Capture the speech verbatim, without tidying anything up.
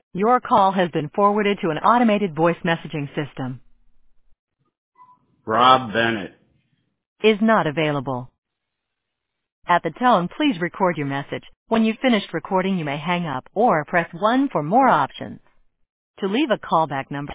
Your call has been forwarded to an automated voice messaging system. Rob Bennett. Is not available. At the tone, please record your message. When you've finished recording, you may hang up or press one for more options. To leave a callback number,